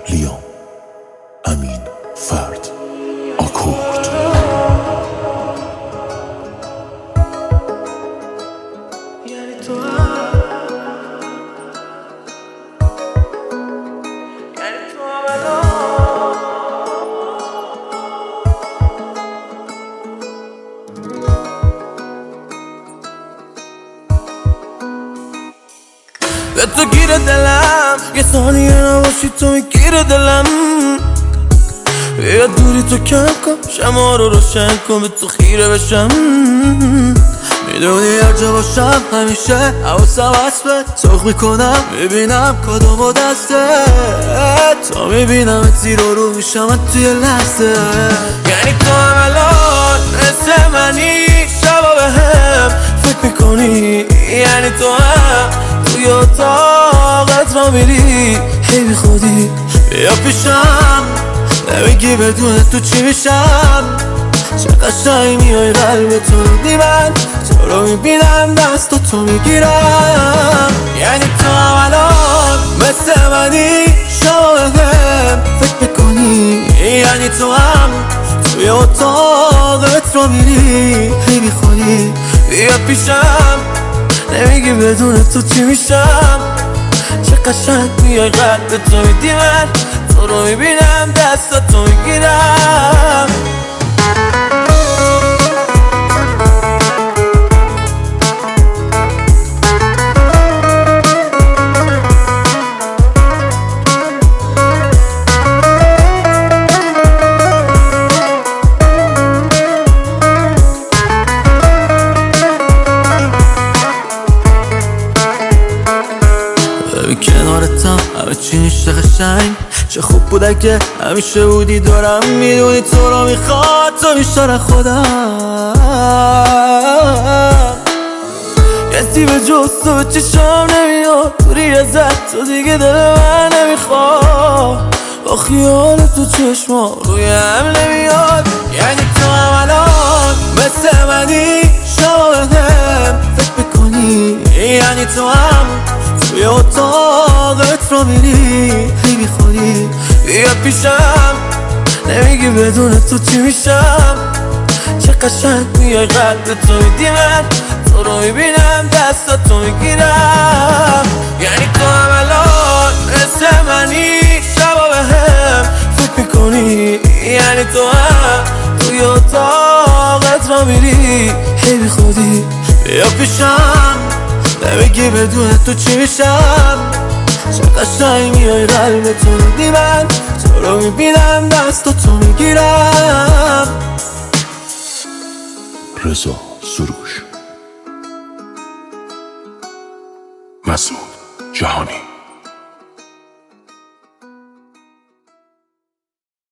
لیام امین فرد آکورد. به تو گیر دلم یه ثانیه نباشی تو میگیر دلم. بیا دوری تو کم کن شما رو روشن کن به تو خیره بشم. میدونی هر جا باشم همیشه حواسم هست بهت سرخ میکنم میبینم کدوم و دسته تا میبینم زیر و رو میشم توی لحظه. یعنی تو هم الان مثل منی شبا به هم فکر میکنی. یعنی تو هم توی اتاقت را میری هی بی خودی بیا پیشم نمیگی بدون تو چی میشم. چه قشنگ میای قلب تو میدی من تو رو میبینم دست تو میگیرم. یعنی تو هم الان مثل منی شما بهم فکر میکنی. یعنی تو هم توی اتاقت را میری هی بی خودی بیا پیشم نمیگی بدون تو چی میشم. چه قشنگ میای قلب تو میدی من تو رو میبینم دست تو میگیرم. کنارتم همه چی میشه قشنگ. چه خوب بود اگه همیشه بودی دارم. میدونی تو رو میخواد تو بیشتر خودم. کسی به جز تو به چشم نمیاد دوری ازت تو دیگه دل من نمیخواد. با خیال تو چشما روی هم نمیاد. یعنی تو هم الان مثل منی شما بهم فکر میکنی. یعنی تو هم توی اتاقت را میری هی بی خودی بیا پیشم نمیگی بدون تو چی میشم. چه قشنگ میای قلب تو میدی من تو رو میبینم دست تو میگیرم. یعنی تو هم الان مثل منی شبا بهم فکر میکنی. یعنی تو هم توی اتاقت را میری هی بی خودی بیا پیشم نمیگی بدون تو چی میشم. چه قشنگ میای قلب تو میدی من تو رو میبینم دست تو میگیرم. رضا سروش، مسعود جهانی.